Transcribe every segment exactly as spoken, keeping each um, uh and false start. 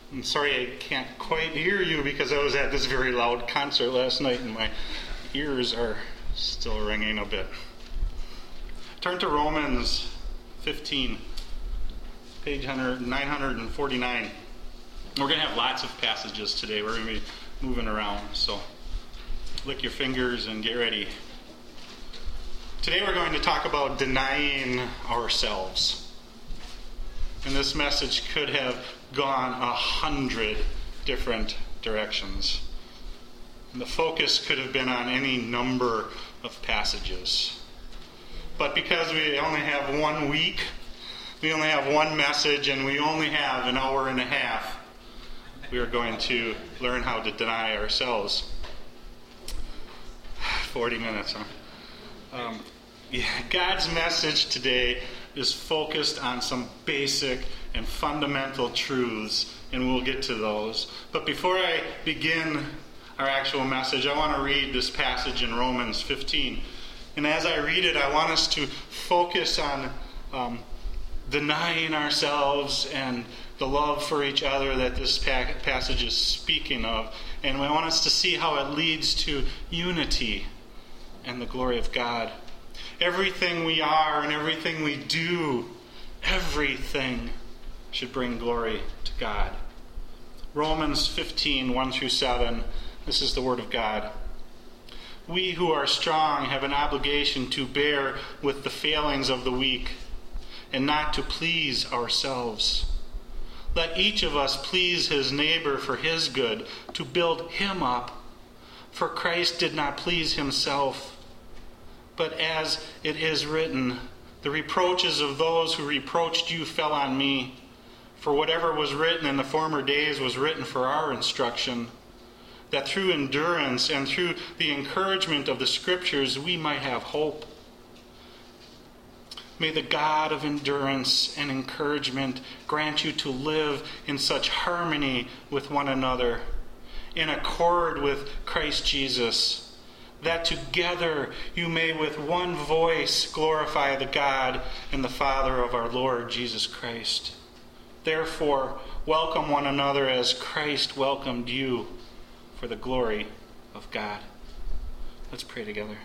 I'm sorry I can't quite hear you because I was at this very loud concert last night and my ears are still ringing a bit. Turn to Romans fifteen, page nine forty-nine. We're going to have lots of passages today. We're going to be moving around, so lick your fingers and get ready. Today we're going to talk about denying ourselves. And this message could have gone a hundred different directions. And the focus could have been on any number of passages. But because we only have one week, we only have one message, and we only have an hour and a half, we are going to learn how to deny ourselves. forty minutes, huh? Um, yeah, God's message today is focused on some basic and fundamental truths, and we'll get to those. But before I begin our actual message, I want to read this passage in Romans fifteen. And as I read it, I want us to focus on um, denying ourselves and the love for each other that this pa- passage is speaking of. And I want us to see how it leads to unity and the glory of God. Everything we are and everything we do, everything should bring glory to God. Romans fifteen, one through seven. This is the word of God. We who are strong have an obligation to bear with the failings of the weak and not to please ourselves. Let each of us please his neighbor for his good, to build him up. For Christ did not please himself. But as it is written, the reproaches of those who reproached you fell on me. For whatever was written in the former days was written for our instruction, that through endurance and through the encouragement of the Scriptures we might have hope. May the God of endurance and encouragement grant you to live in such harmony with one another, in accord with Christ Jesus, that together you may with one voice glorify the God and the Father of our Lord Jesus Christ. Therefore, welcome one another as Christ welcomed you for the glory of God. Let's pray together.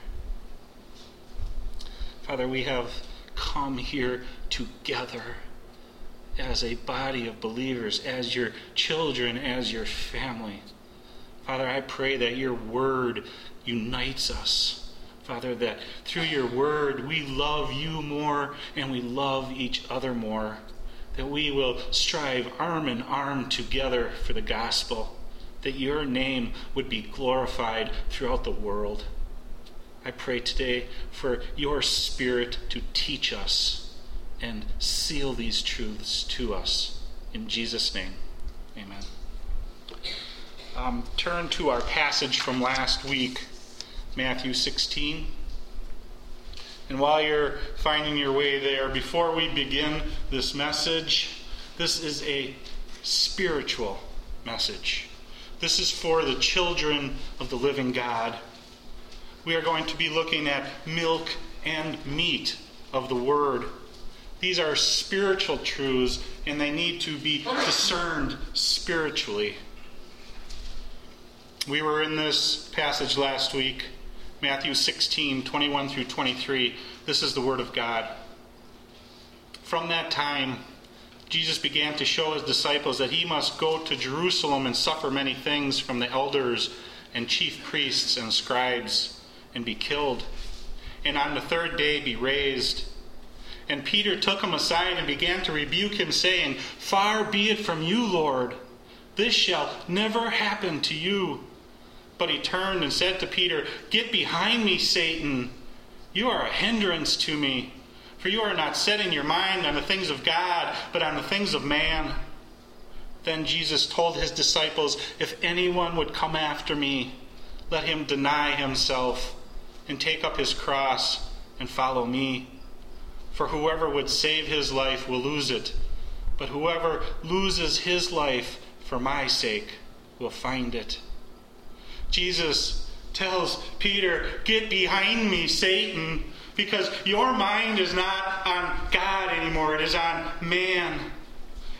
Father, we have come here together as a body of believers, as your children, as your family. Father, I pray that your word unites us. Father, that through your word we love you more and we love each other more. That we will strive arm in arm together for the gospel. That your name would be glorified throughout the world. I pray today for your Spirit to teach us and seal these truths to us. In Jesus' name, amen. Um, turn to our passage from last week, Matthew sixteen. And while you're finding your way there, before we begin this message, this is a spiritual message. This is for the children of the living God. We are going to be looking at milk and meat of the Word. These are spiritual truths, and they need to be discerned spiritually. We were in this passage last week, Matthew sixteen, twenty-one through twenty-three. This is the Word of God. From that time, Jesus began to show his disciples that he must go to Jerusalem and suffer many things from the elders and chief priests and scribes, and be killed, and on the third day be raised. And Peter took him aside and began to rebuke him, saying, Far be it from you, Lord. This shall never happen to you. But he turned and said to Peter, Get behind me, Satan. You are a hindrance to me, for you are not setting your mind on the things of God, but on the things of man. Then Jesus told his disciples, If anyone would come after me, let him deny himself and take up his cross and follow me. For whoever would save his life will lose it, but whoever loses his life for my sake will find it. Jesus tells Peter, Get behind me, Satan, because your mind is not on God anymore. It is on man.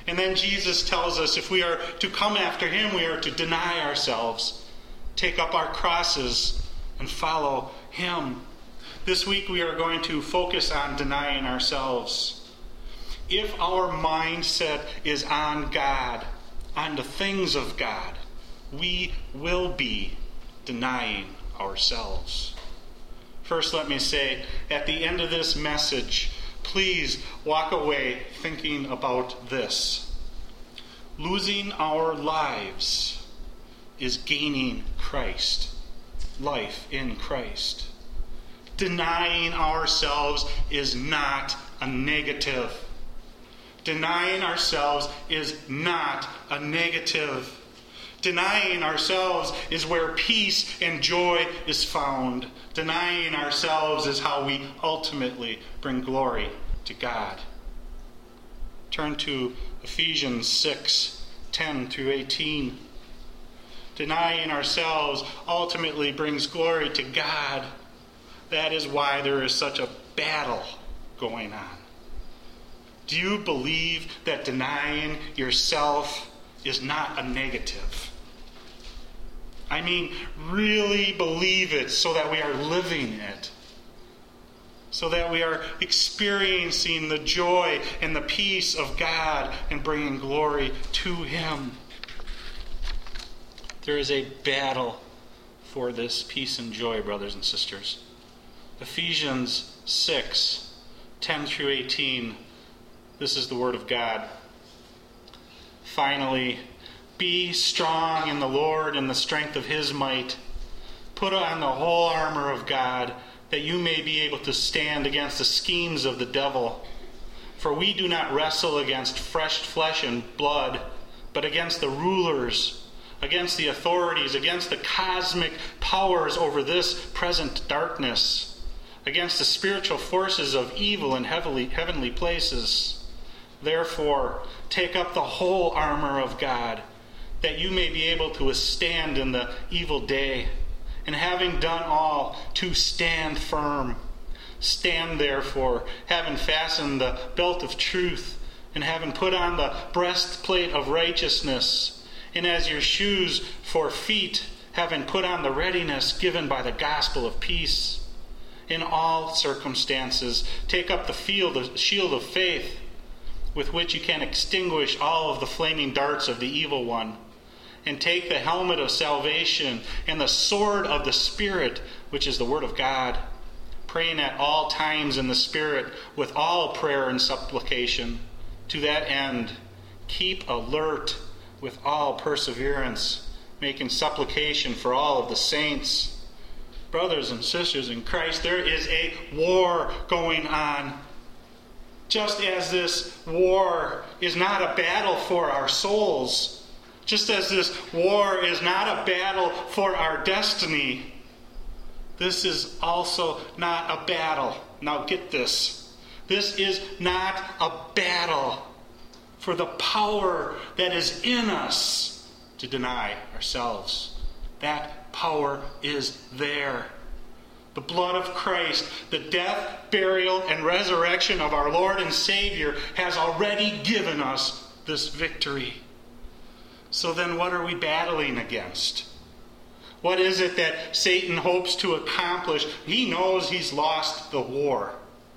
And then Jesus tells us if we are to come after him, we are to deny ourselves, take up our crosses, and follow him. This week we are going to focus on denying ourselves. If our mindset is on God, on the things of God, we will be denying ourselves. First, let me say, at the end of this message, please walk away thinking about this. Losing our lives is gaining Christ, life in Christ. Denying ourselves is not a negative. Denying ourselves is not a negative. Denying ourselves is where peace and joy is found. Denying ourselves is how we ultimately bring glory to God. Turn to Ephesians six, ten through eighteen. Denying ourselves ultimately brings glory to God. That is why there is such a battle going on. Do you believe that denying yourself is not a negative? I mean, really believe it so that we are living it. So that we are experiencing the joy and the peace of God and bringing glory to him. There is a battle for this peace and joy, brothers and sisters. Ephesians six, ten through eighteen. This is the word of God. Finally, be strong in the Lord and the strength of his might. Put on the whole armor of God, that you may be able to stand against the schemes of the devil. For we do not wrestle against fresh flesh and blood, but against the rulers, against the authorities, against the cosmic powers over this present darkness, against the spiritual forces of evil in heavenly, heavenly places. Therefore, take up the whole armor of God, that you may be able to withstand in the evil day, and having done all, to stand firm. Stand therefore, having fastened the belt of truth, and having put on the breastplate of righteousness, and as your shoes for feet, having put on the readiness given by the gospel of peace. In all circumstances, take up the field of, shield of faith, with which you can extinguish all of the flaming darts of the evil one. And take the helmet of salvation and the sword of the Spirit, which is the word of God, praying at all times in the Spirit with all prayer and supplication. To that end, keep alert with all perseverance, making supplication for all of the saints. Brothers and sisters in Christ, there is a war going on. Just as this war is not a battle for our souls, just as this war is not a battle for our destiny, this is also not a battle. Now get this. This is not a battle for the power that is in us to deny ourselves. That power is there. The blood of Christ, the death, burial, and resurrection of our Lord and Savior has already given us this victory. So then what are we battling against? What is it that Satan hopes to accomplish? He knows he's lost the war.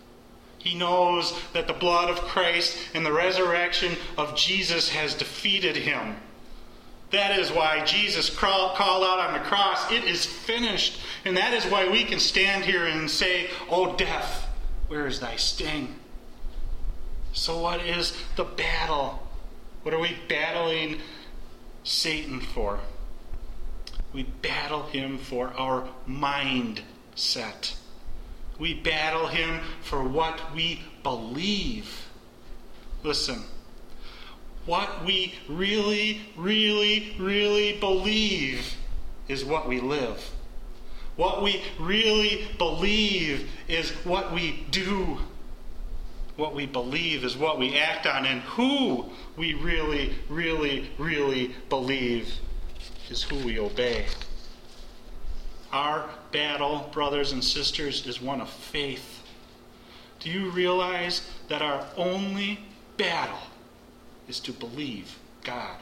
He knows that the blood of Christ and the resurrection of Jesus has defeated him. That is why Jesus called out on the cross, "It is finished." And that is why we can stand here and say, "O death, where is thy sting?" So what is the battle? What are we battling Satan for? We battle him for our mindset. We battle him for what we believe. Listen. What we really, really, really believe is what we live. What we really believe is what we do. What we believe is what we act on. And who we really, really, really believe is who we obey. Our battle, brothers and sisters, is one of faith. Do you realize that our only battle is to believe God.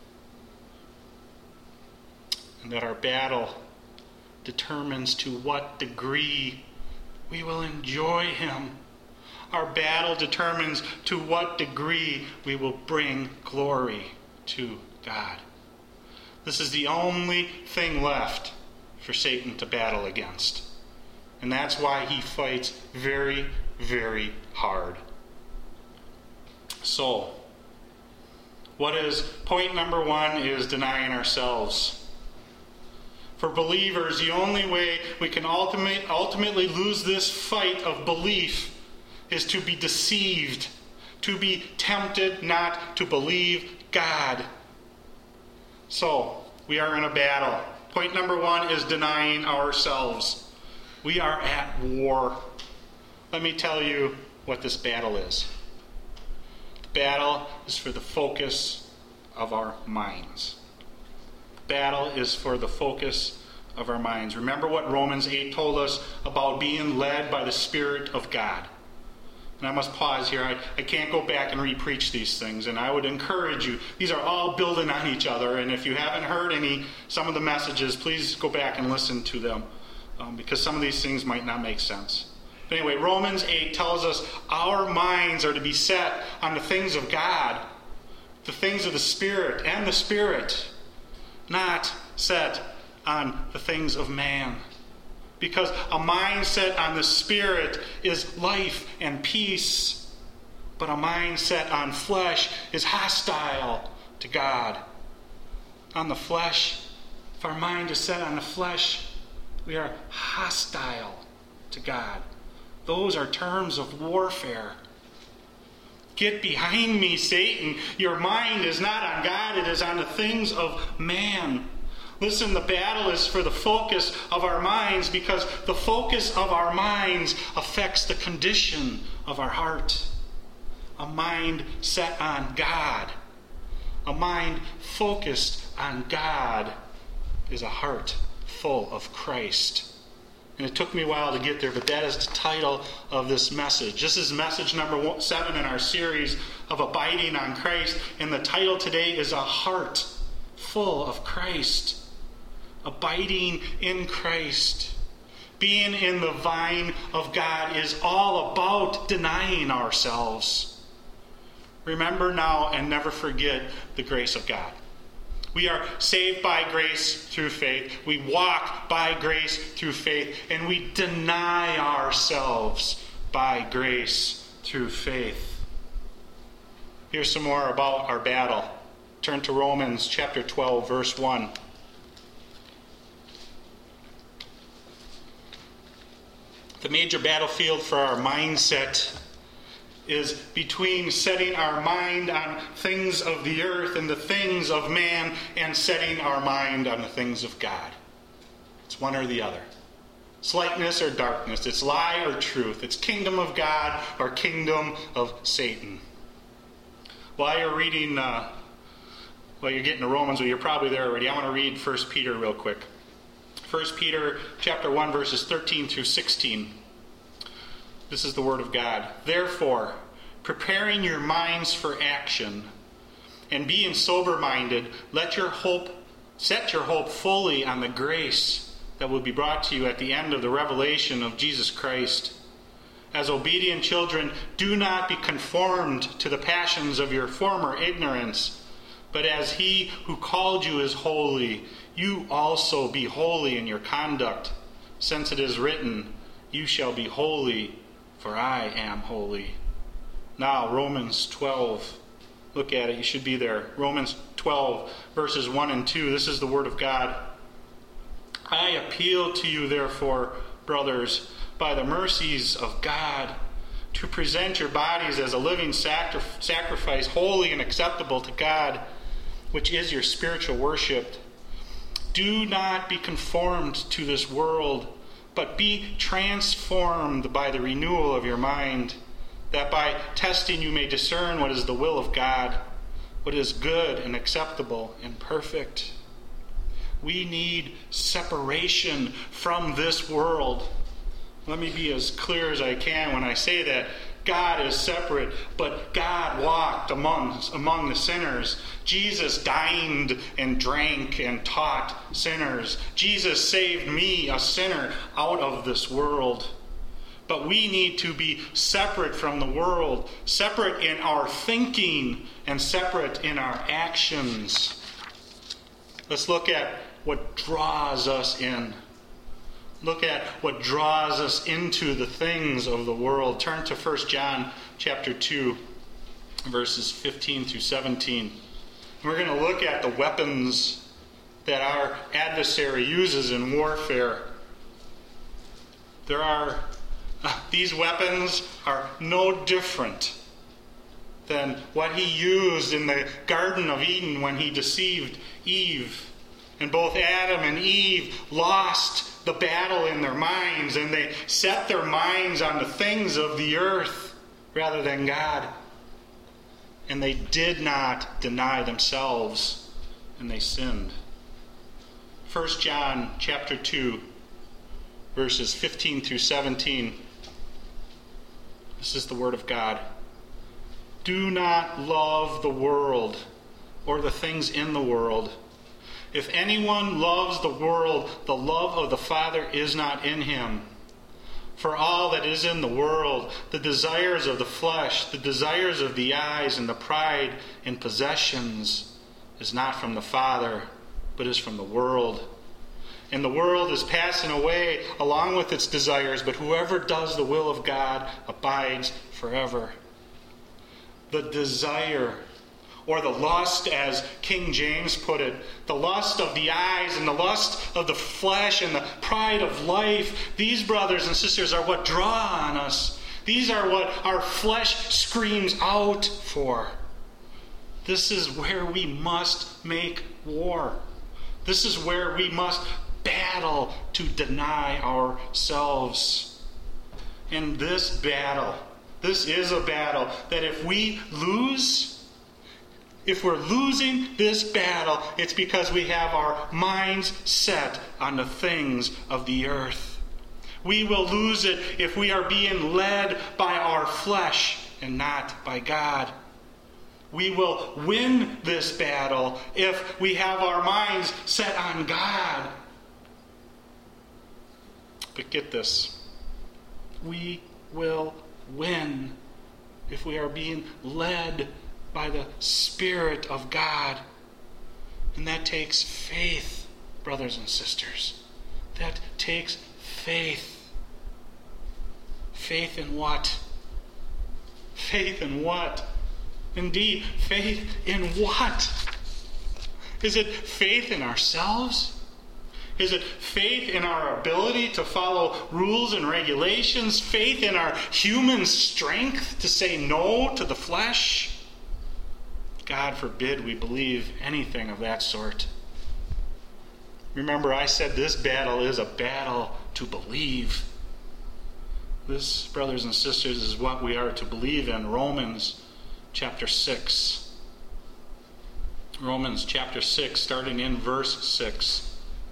And that our battle determines to what degree we will enjoy Him. Our battle determines to what degree we will bring glory to God. This is the only thing left for Satan to battle against. And that's why he fights very, very hard. So, what is point number one is denying ourselves. For believers, the only way we can ultimate, ultimately lose this fight of belief is to be deceived, to be tempted not to believe God. So, we are in a battle. Point number one is denying ourselves. We are at war. Let me tell you what this battle is. The battle is for the focus of our minds. The battle is for the focus of our minds. Remember what Romans eight told us about being led by the Spirit of God. And I must pause here. I, I can't go back and re-preach these things. And I would encourage you. These are all building on each other. And if you haven't heard any, some of the messages, please go back and listen to them. Um, because some of these things might not make sense. But anyway, Romans eight tells us our minds are to be set on the things of God. The things of the Spirit and the Spirit. Not set on the things of man. Because a mind set on the Spirit is life and peace. But a mind set on flesh is hostile to God. On the flesh, if our mind is set on the flesh, we are hostile to God. Those are terms of warfare. Get behind me, Satan. Your mind is not on God, it is on the things of man. Listen, the battle is for the focus of our minds because the focus of our minds affects the condition of our heart. A mind set on God, a mind focused on God is a heart full of Christ. And it took me a while to get there, but that is the title of this message. This is message number one, seven in our series of abiding on Christ. And the title today is A Heart Full of Christ. Abiding in Christ. Being in the vine of God is all about denying ourselves. Remember now and never forget the grace of God. We are saved by grace through faith. We walk by grace through faith. And we deny ourselves by grace through faith. Here's some more about our battle. Turn to Romans chapter twelve, verse one. The major battlefield for our mindset is between setting our mind on things of the earth and the things of man and setting our mind on the things of God. It's one or the other. It's lightness or darkness. It's lie or truth. It's kingdom of God or kingdom of Satan. While you're reading, uh, while you're getting to Romans, well, you're probably there already. I want to read First Peter real quick. First Peter chapter one, verses thirteen through sixteen. This is the word of God. Therefore, preparing your minds for action and being sober-minded, let your hope, set your hope fully on the grace that will be brought to you at the end of the revelation of Jesus Christ. As obedient children, do not be conformed to the passions of your former ignorance, but as He who called you is holy, you also be holy in your conduct, since it is written, you shall be holy, for I am holy. Now, Romans twelve. Look at it. You should be there. Romans twelve, verses one and two. This is the word of God. I appeal to you, therefore, brothers, by the mercies of God, to present your bodies as a living sacri- sacrifice, holy and acceptable to God, which is your spiritual worship. Do not be conformed to this world, but be transformed by the renewal of your mind, that by testing you may discern what is the will of God, what is good and acceptable and perfect. We need separation from this world. Let me be as clear as I can when I say that. God is separate, but God walked among, among the sinners. Jesus dined and drank and taught sinners. Jesus saved me, a sinner, out of this world. But we need to be separate from the world, separate in our thinking and separate in our actions. Let's look at what draws us in. Look at what draws us into the things of the world. Turn to First John chapter two, verses fifteen through seventeen. We're going to look at the weapons that our adversary uses in warfare. There are These weapons are no different than what he used in the Garden of Eden when he deceived Eve. And both Adam and Eve lost the battle in their minds, and they set their minds on the things of the earth rather than God. And they did not deny themselves, and they sinned. First John chapter two, verses fifteen through seventeen. This is the word of God. Do not love the world or the things in the world. If anyone loves the world, the love of the Father is not in him. For all that is in the world, the desires of the flesh, the desires of the eyes, and the pride in possessions, is not from the Father, but is from the world. And the world is passing away along with its desires, but whoever does the will of God abides forever. The desire, or the lust, as King James put it, the lust of the eyes and the lust of the flesh and the pride of life, these, brothers and sisters, are what draw on us. These are what our flesh screams out for. This is where we must make war. This is where we must battle to deny ourselves. And this battle, this is a battle that if we lose, if we're losing this battle, it's because we have our minds set on the things of the earth. We will lose it if we are being led by our flesh and not by God. We will win this battle if we have our minds set on God. But get this, we will win if we are being led by the Spirit of God. And that takes faith, brothers and sisters. That takes faith. Faith in what? Faith in what? Indeed, faith in what? Is it faith in ourselves? Is it faith in our ability to follow rules and regulations? Faith in our human strength to say no to the flesh? God forbid we believe anything of that sort. Remember, I said this battle is a battle to believe. This, brothers and sisters, is what we are to believe in. Romans chapter six. Romans chapter six, starting in verse six.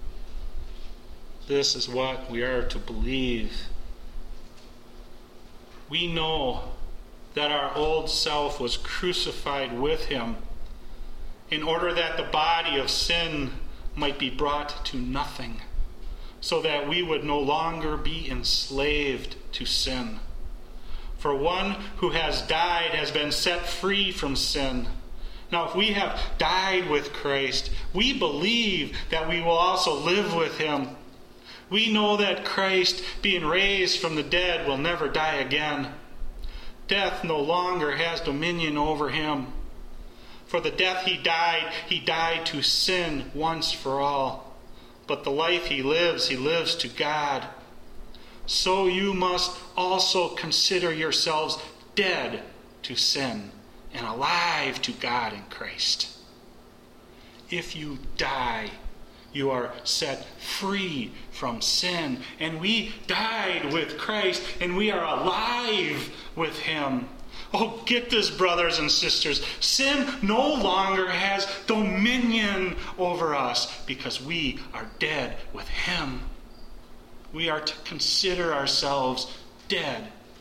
This is what we are to believe. We know that our old self was crucified with him in order that the body of sin might be brought to nothing, so that we would no longer be enslaved to sin. For one who has died has been set free from sin. Now, if we have died with Christ, we believe that we will also live with him. We know that Christ, being raised from the dead, will never die again. Death no longer has dominion over him. For the death he died, he died to sin once for all. But the life he lives, he lives to God. So you must also consider yourselves dead to sin and alive to God in Christ. If you die, you are set free from sin. And we died with Christ, and we are alive with him. Oh, get this, brothers and sisters. Sin no longer has dominion over us because we are dead with him. We are to consider ourselves dead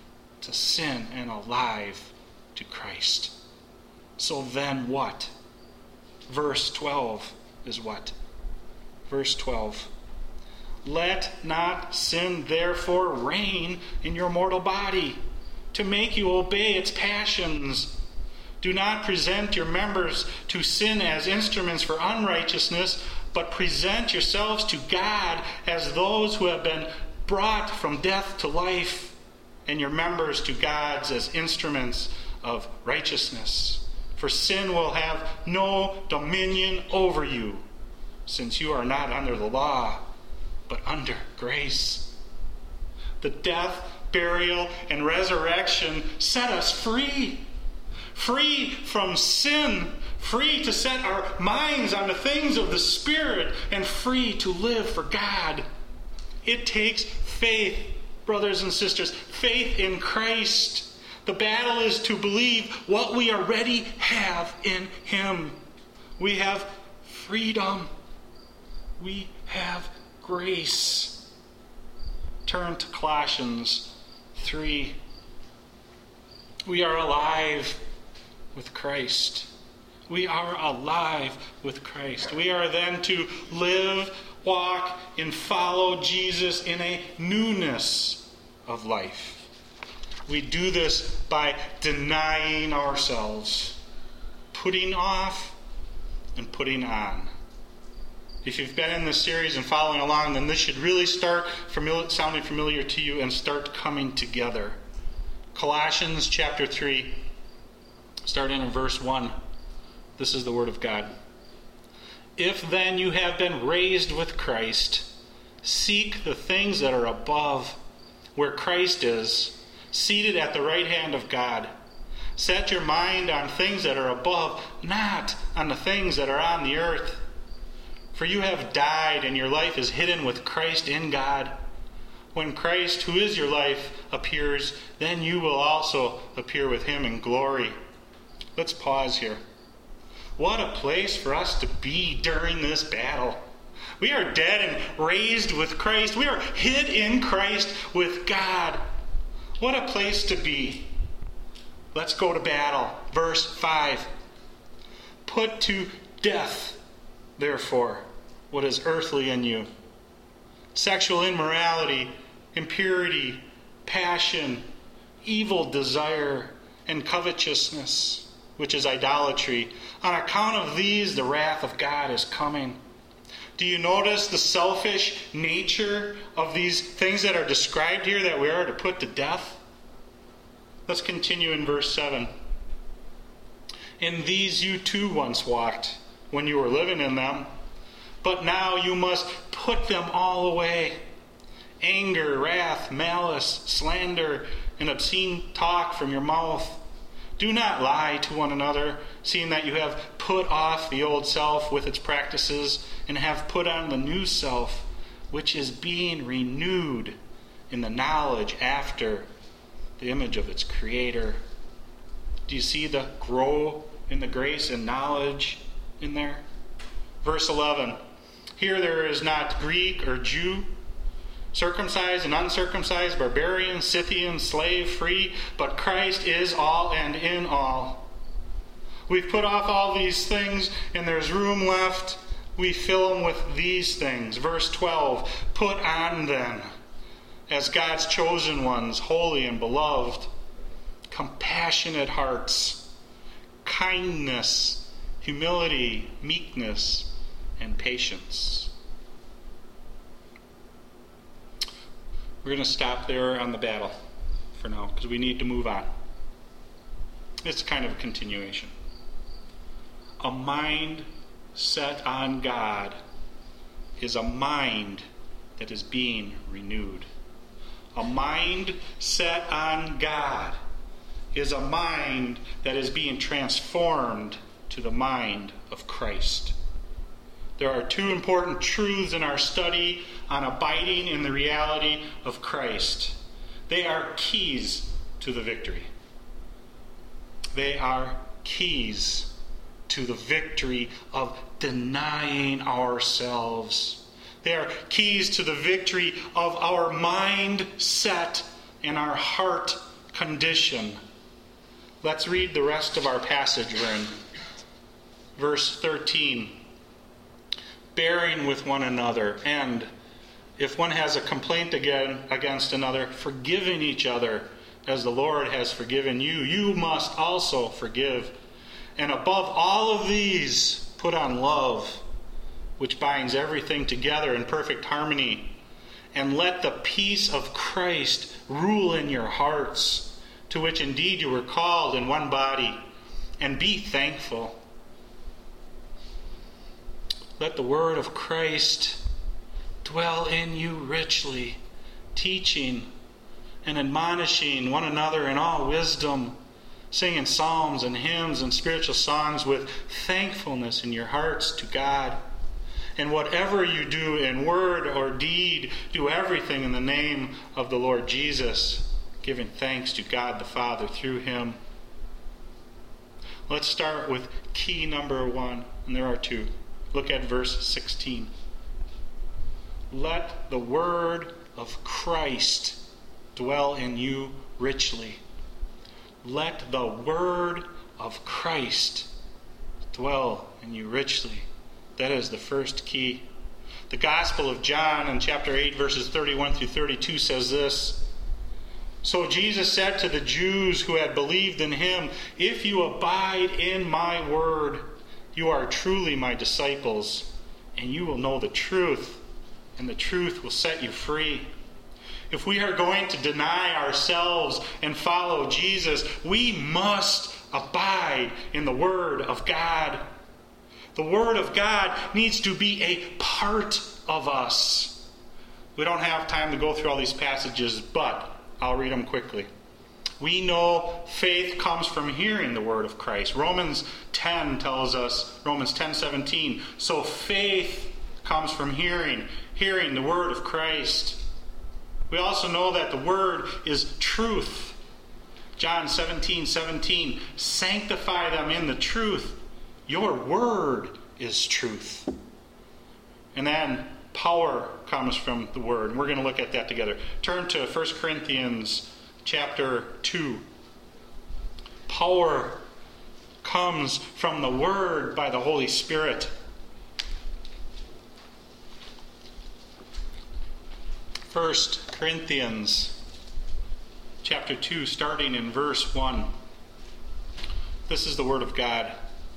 to sin and alive to Christ. So then what? Verse twelve is what? Verse twelve. Let not sin therefore reign in your mortal body, to make you obey its passions. Do not present your members to sin as instruments for unrighteousness, but present yourselves to God as those who have been brought from death to life, and your members to God's as instruments of righteousness. For sin will have no dominion over you, since you are not under the law, but under grace. The death, burial, and resurrection set us free. Free from sin, free to set our minds on the things of the Spirit, and free to live for God. It takes faith, brothers and sisters, faith in Christ. The battle is to believe what we already have in Him. We have freedom. We have grace. Turn to Colossians three. We are alive with Christ. We are alive with Christ. We are then to live, walk, and follow Jesus in a newness of life. We do this by denying ourselves, putting off and putting on. If you've been in this series and following along, then this should really start familiar, sounding familiar to you and start coming together. Colossians chapter three, starting in verse one. This is the word of God. If then you have been raised with Christ, seek the things that are above, where Christ is, seated at the right hand of God. Set your mind on things that are above, not on the things that are on the earth. For you have died, and your life is hidden with Christ in God. When Christ, who is your life, appears, then you will also appear with Him in glory. Let's pause here. What a place for us to be during this battle. We are dead and raised with Christ. We are hid in Christ with God. What a place to be. Let's go to battle. Verse five. Put to death, therefore, what is earthly in you. Sexual immorality, impurity, passion, evil desire, and covetousness, which is idolatry. On account of these, the wrath of God is coming. Do you notice the selfish nature of these things that are described here that we are to put to death? Let's continue in verse seven. In these you too once walked, when you were living in them, but now you must put them all away. Anger, wrath, malice, slander, and obscene talk from your mouth. Do not lie to one another, seeing that you have put off the old self with its practices, and have put on the new self, which is being renewed in the knowledge after the image of its Creator. Do you see the grow in the grace and knowledge in there? Verse eleven. Here there is not Greek or Jew, circumcised and uncircumcised, barbarian, Scythian, slave, free, but Christ is all and in all. We've put off all these things, and there's room left. We fill them with these things. Verse twelve, put on then, as God's chosen ones, holy and beloved, compassionate hearts, kindness, humility, meekness, and patience. We're going to stop there on the battle for now, because we need to move on. It's kind of a continuation. A mind set on God is a mind that is being renewed. A mind set on God is a mind that is being transformed to the mind of Christ. There are two important truths in our study on abiding in the reality of Christ. They are keys to the victory. They are keys to the victory of denying ourselves. They are keys to the victory of our mind set and our heart condition. Let's read the rest of our passage. We're in verse thirteen. Bearing with one another, and if one has a complaint again against another, forgiving each other as the Lord has forgiven you, you must also forgive. And above all of these, put on love, which binds everything together in perfect harmony. And let the peace of Christ rule in your hearts, to which indeed you were called in one body, and be thankful. Let the word of Christ dwell in you richly, teaching and admonishing one another in all wisdom, singing psalms and hymns and spiritual songs with thankfulness in your hearts to God. And whatever you do in word or deed, do everything in the name of the Lord Jesus, giving thanks to God the Father through him. Let's start with key number one, and there are two. Look at verse sixteen. Let the word of Christ dwell in you richly. Let the word of Christ dwell in you richly. That is the first key. The Gospel of John in chapter eight, verses thirty-one through thirty-two says this. So Jesus said to the Jews who had believed in him, if you abide in my word, you are truly my disciples, and you will know the truth, and the truth will set you free. If we are going to deny ourselves and follow Jesus, we must abide in the Word of God. The Word of God needs to be a part of us. We don't have time to go through all these passages, but I'll read them quickly. We know faith comes from hearing the word of Christ. Romans ten tells us, Romans ten seventeen, so faith comes from hearing, hearing the word of Christ. We also know that the word is truth. John seventeen seventeen, sanctify them in the truth. Your word is truth. And then power comes from the word. And we're going to look at that together. Turn to First Corinthians chapter two. Power comes from the word by the Holy Spirit. First Corinthians chapter two, starting in verse one. This is the word of God.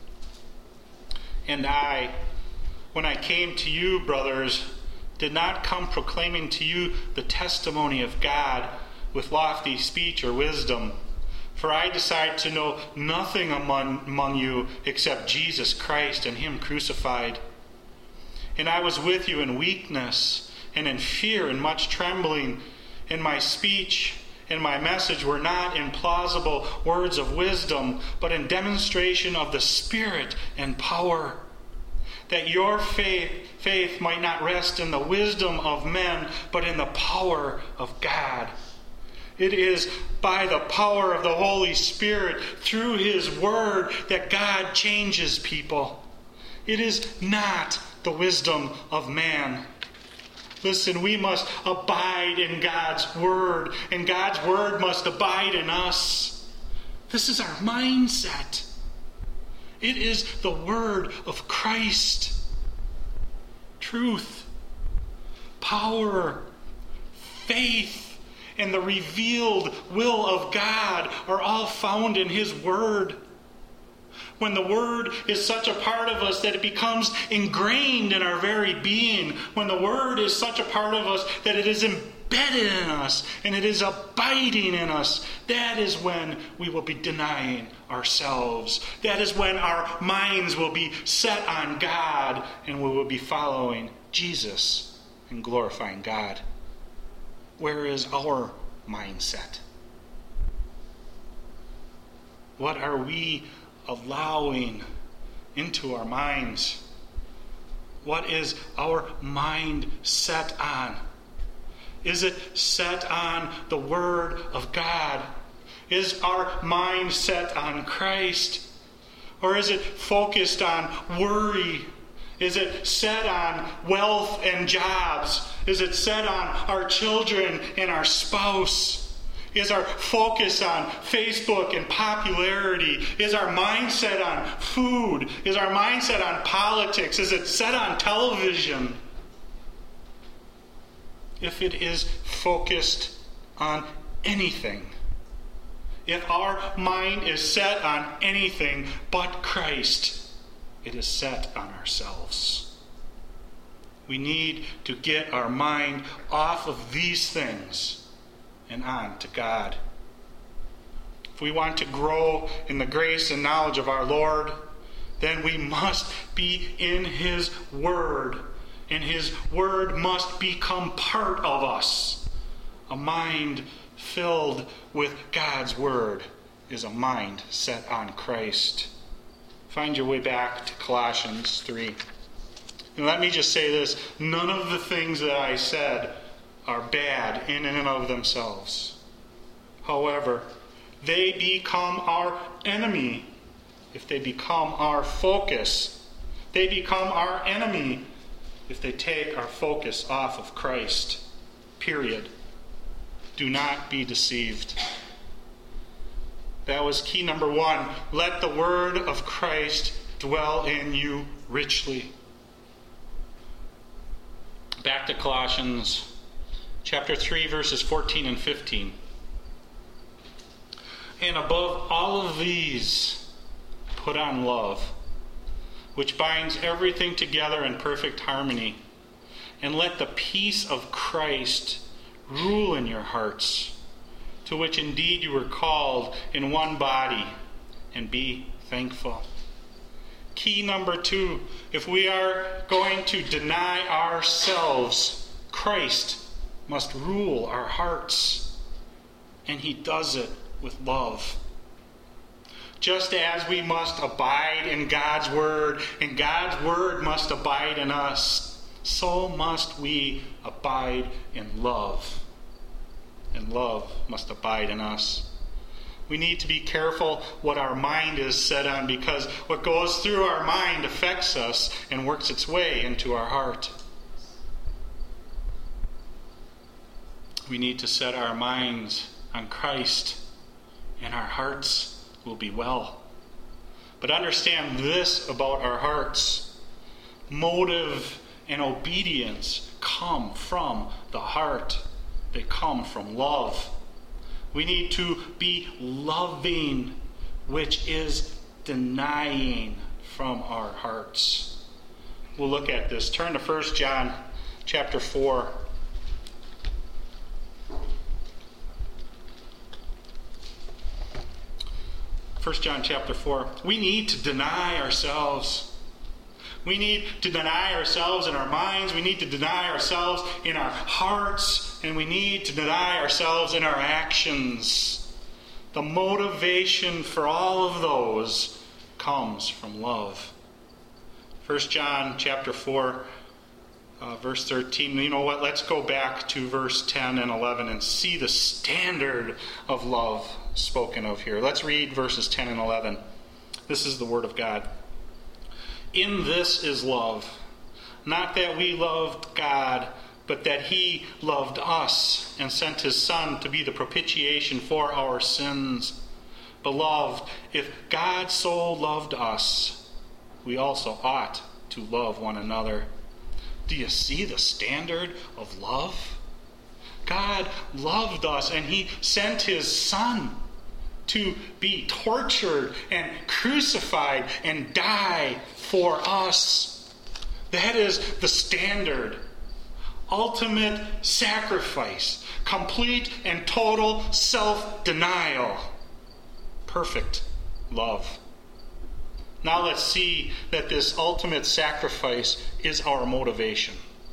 And I, when I came to you, brothers, did not come proclaiming to you the testimony of God with lofty speech or wisdom. For I decided to know nothing among, among you except Jesus Christ and him crucified. And I was with you in weakness and in fear and much trembling. And my speech and my message were not in plausible words of wisdom, but in demonstration of the Spirit and power, that your faith, faith might not rest in the wisdom of men, but in the power of God. It is by the power of the Holy Spirit, through his word, that God changes people. It is not the wisdom of man. Listen, we must abide in God's word, and God's word must abide in us. This is our mindset. It is the word of Christ. Truth, power, faith, and the revealed will of God are all found in his word. When the word is such a part of us that it becomes ingrained in our very being, when the word is such a part of us that it is embedded in us and it is abiding in us, that is when we will be denying ourselves. That is when our minds will be set on God and we will be following Jesus and glorifying God. Where is our mindset? What are we allowing into our minds? What is our mind set on? Is it set on the Word of God? Is our mind set on Christ? Or is it focused on worry? Is it set on wealth and jobs? Is it set on our children and our spouse? Is our focus on Facebook and popularity? Is our mindset on food? Is our mindset on politics? Is it set on television? If it is focused on anything, if our mind is set on anything but Christ, it is set on ourselves. We need to get our mind off of these things and on to God. If we want to grow in the grace and knowledge of our Lord, then we must be in His Word. And His Word must become part of us. A mind filled with God's Word is a mind set on Christ. Find your way back to Colossians three. And let me just say this. None of the things that I said are bad in and of themselves. However, they become our enemy if they become our focus. They become our enemy if they take our focus off of Christ. Period. Do not be deceived. That was key number one. Let the word of Christ dwell in you richly. Back to Colossians chapter three, verses fourteen and fifteen. And above all of these, put on love, which binds everything together in perfect harmony. And let the peace of Christ rule in your hearts, to which indeed you were called in one body, and be thankful. Key number two, if we are going to deny ourselves, Christ must rule our hearts. And He does it with love. Just as we must abide in God's Word, and God's Word must abide in us, so must we abide in love. And love must abide in us. We need to be careful what our mind is set on, because what goes through our mind affects us and works its way into our heart. We need to set our minds on Christ, and our hearts will be well. But understand this about our hearts. Motive and obedience come from the heart. They come from love. We need to be loving, which is denying from our hearts. We'll look at this. Turn to First John chapter four. First John chapter four. We need to deny ourselves. We need to deny ourselves in our minds. We need to deny ourselves in our hearts. And we need to deny ourselves in our actions. The motivation for all of those comes from love. First John chapter four, uh, verse thirteen. You know what? Let's go back to verse ten and eleven and see the standard of love spoken of here. Let's read verses ten and eleven. This is the word of God. In this is love, not that we loved God, but that He loved us and sent His Son to be the propitiation for our sins. Beloved, if God so loved us, we also ought to love one another. Do you see the standard of love? God loved us, and He sent His Son to be tortured and crucified and die for us. That is the standard. Ultimate sacrifice. Complete and total self-denial. Perfect love. Now let's see that this ultimate sacrifice is our motivation.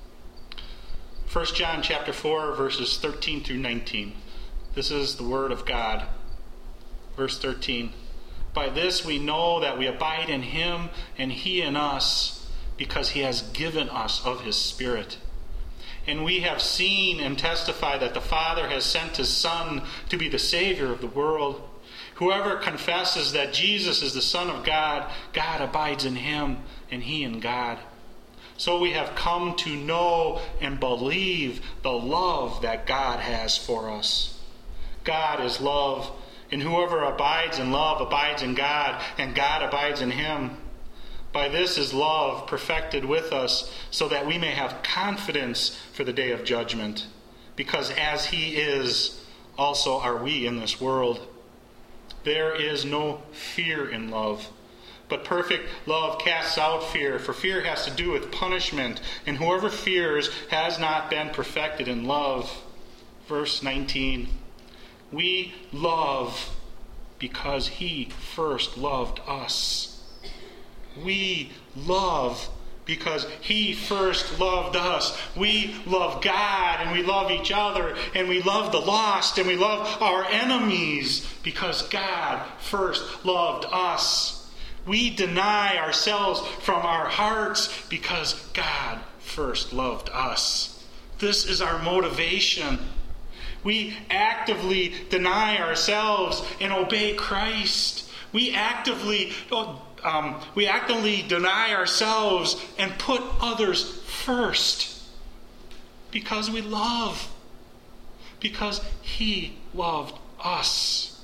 First John chapter four, verses thirteen through nineteen. This is the word of God. Verse thirteen. By this we know that we abide in Him and He in us, because He has given us of His Spirit. And we have seen and testify that the Father has sent His Son to be the Savior of the world. Whoever confesses that Jesus is the Son of God, God abides in Him and He in God. So we have come to know and believe the love that God has for us. God is love, and whoever abides in love abides in God, and God abides in him. By this is love perfected with us, so that we may have confidence for the day of judgment. Because as he is, also are we in this world. There is no fear in love, but perfect love casts out fear, for fear has to do with punishment, and whoever fears has not been perfected in love. Verse nineteen, we love because he first loved us. We love because he first loved us. We love God, and we love each other, and we love the lost, and we love our enemies because God first loved us. We deny ourselves from our hearts because God first loved us. This is our motivation. We actively deny ourselves and obey Christ. We actively um, we actively deny ourselves and put others first because we love, because he loved us.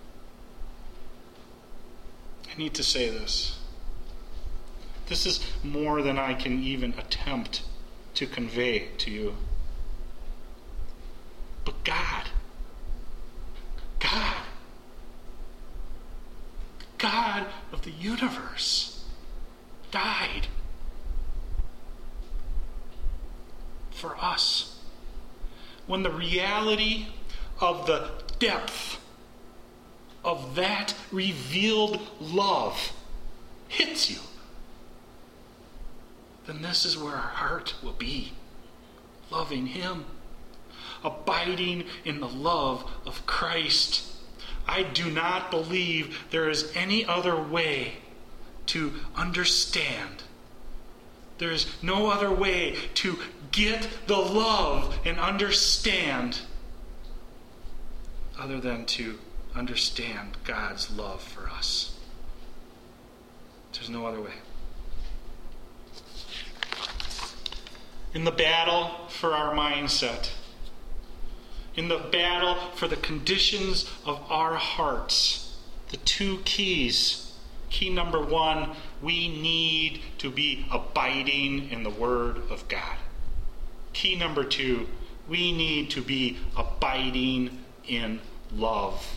I need to say this. This is more than I can even attempt to convey to you. But God, God, God of the universe died for us. When the reality of the depth of that revealed love hits you, then this is where our heart will be, loving him, abiding in the love of Christ. I do not believe there is any other way to understand. There is no other way to get the love and understand other than to understand God's love for us. There's no other way. In the battle for our mindset, in the battle for the conditions of our hearts, the two keys. Key number one, we need to be abiding in the Word of God. Key number two, we need to be abiding in love.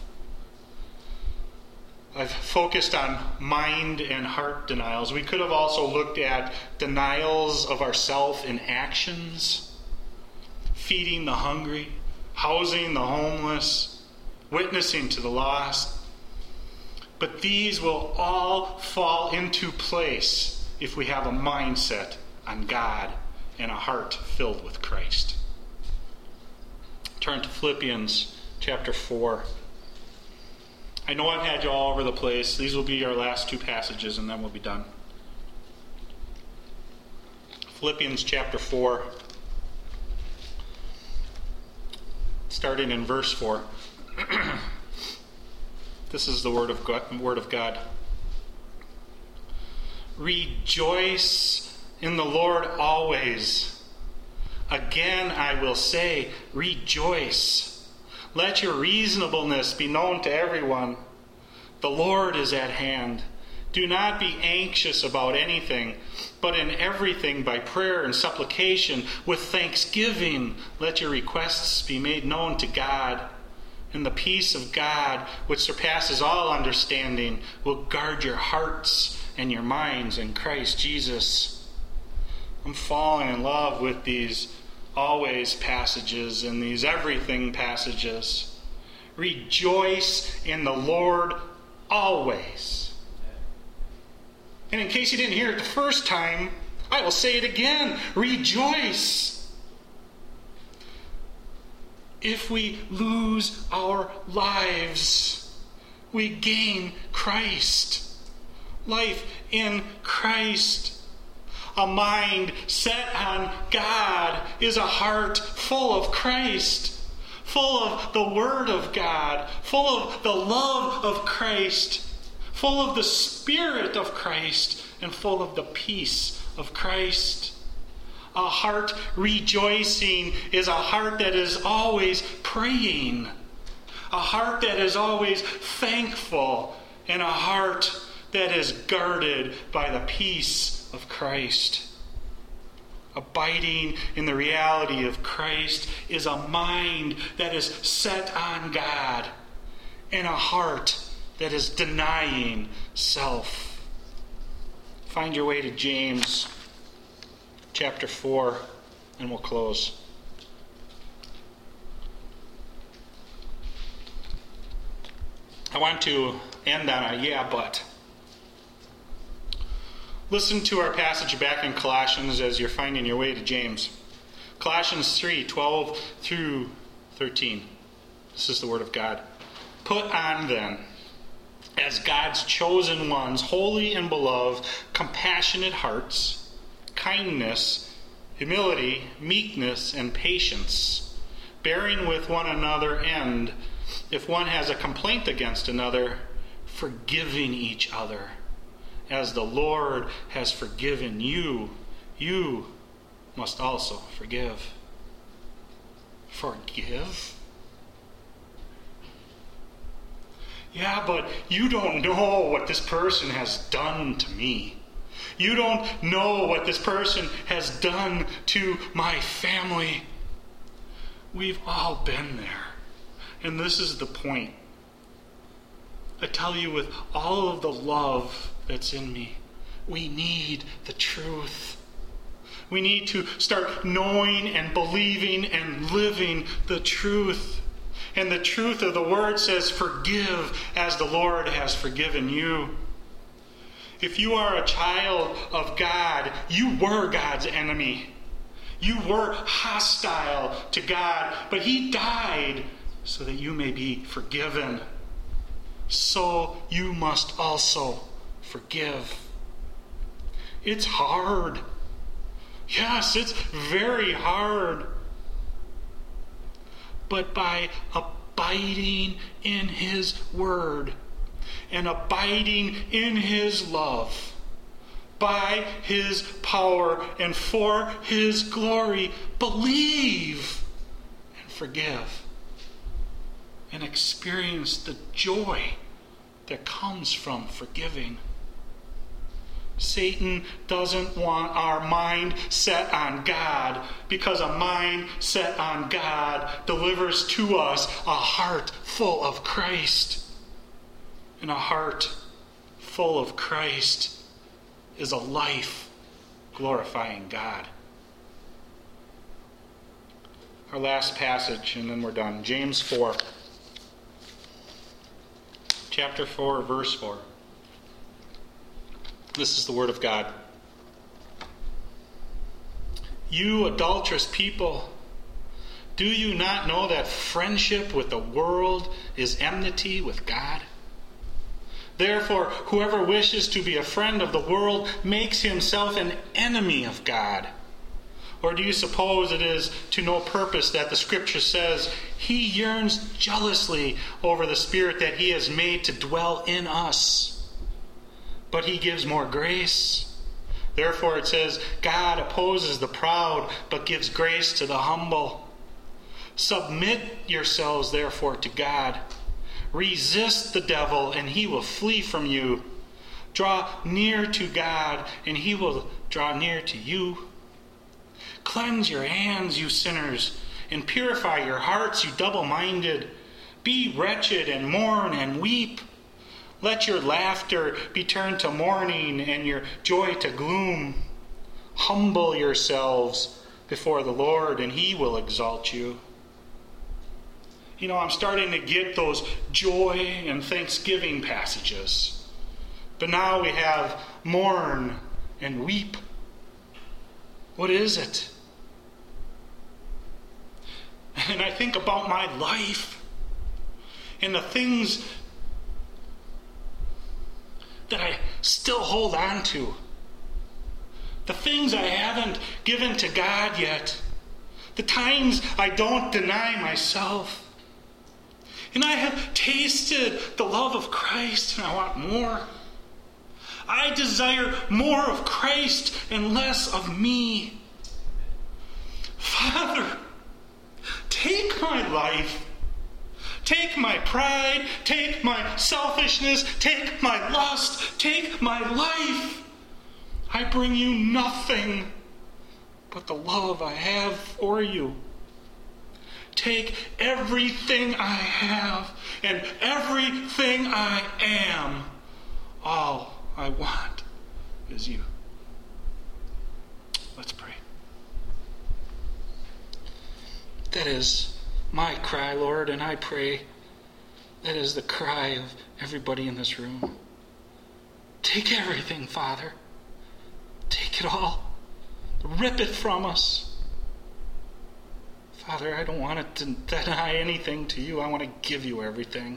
I've focused on mind and heart denials. We could have also looked at denials of ourself in actions, feeding the hungry, housing the homeless, witnessing to the lost. But these will all fall into place if we have a mindset on God and a heart filled with Christ. Turn to Philippians chapter four. I know I've had you all over the place. These will be our last two passages, and then we'll be done. Philippians chapter four, starting in verse four. This is the word of God, word of God. Rejoice in the Lord always. Again I will say, rejoice. Let your reasonableness be known to everyone. The Lord is at hand. Do not be anxious about anything, but in everything by prayer and supplication with thanksgiving let your requests be made known to God. And the peace of God, which surpasses all understanding, will guard your hearts and your minds in Christ Jesus. I'm falling in love with these always passages and these everything passages. Rejoice in the Lord always. And in case you didn't hear it the first time, I will say it again. Rejoice. If we lose our lives, we gain Christ. Life in Christ. A mind set on God is a heart full of Christ, full of the Word of God, full of the love of Christ, full of the Spirit of Christ, and full of the peace of Christ. A heart rejoicing is a heart that is always praying. a heart that is always thankful, and a heart that is guarded by the peace of Christ. Abiding in the reality of Christ is a mind that is set on God and a heart that is denying self. Find your way to James chapter four, and we'll close. I want to end on a yeah, but. Listen to our passage back in Colossians as you're finding your way to James. Colossians three, twelve through thirteen. This is the word of God. Put on then, as God's chosen ones, holy and beloved, compassionate hearts, kindness, humility, meekness, and patience, bearing with one another, and, if one has a complaint against another, forgiving each other. As the Lord has forgiven you, you must also forgive. Forgive? Yeah, but you don't know what this person has done to me. You don't know what this person has done to my family. We've all been there. And this is the point. I tell you with all of the love that's in me, we need the truth. We need to start knowing and believing and living the truth. And the truth of the word says, forgive as the Lord has forgiven you. If you are a child of God, you were God's enemy. You were hostile to God, but He died so that you may be forgiven. So you must also forgive. It's hard. Yes, it's very hard. But by abiding in His word and abiding in His love, by His power and for His glory, believe and forgive and experience the joy that comes from forgiving. Satan doesn't want our mind set on God, because a mind set on God delivers to us a heart full of Christ. And a heart full of Christ is a life glorifying God. Our last passage, and then we're done. James four. Chapter four, verse four. This is the word of God. You adulterous people, do you not know that friendship with the world is enmity with God? Therefore, whoever wishes to be a friend of the world makes himself an enemy of God. Or do you suppose it is to no purpose that the Scripture says, He yearns jealously over the Spirit that He has made to dwell in us? But He gives more grace. Therefore it says, God opposes the proud, but gives grace to the humble. Submit yourselves therefore to God. Resist the devil, and he will flee from you. Draw near to God, and He will draw near to you. Cleanse your hands, you sinners, and purify your hearts, you double-minded. Be wretched and mourn and weep. Let your laughter be turned to mourning and your joy to gloom. Humble yourselves before the Lord, and He will exalt you. You know, I'm starting to get those joy and thanksgiving passages. But now we have mourn and weep. What is it? And I think about my life and the things that I still hold on to. The things I haven't given to God yet. The times I don't deny myself. And I have tasted the love of Christ, and I want more. I desire more of Christ and less of me. Father, take my life. Take Take my pride, take my selfishness, take my lust, take my life. I bring you nothing but the love I have for you. Take everything I have and everything I am. All I want is you. Let's pray. That is my cry, Lord, and I pray that is the cry of everybody in this room. Take everything, Father. Take it all. Rip it from us. Father, I don't want to deny anything to you. I want to give you everything.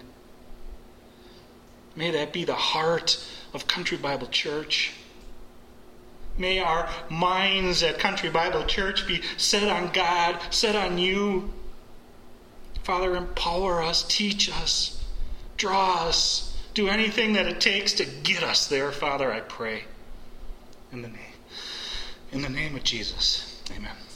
May that be the heart of Country Bible Church. May our minds at Country Bible Church be set on God, set on you. Father, empower us, teach us, draw us, do anything that it takes to get us there, Father, I pray. In the name, in the name of Jesus, amen.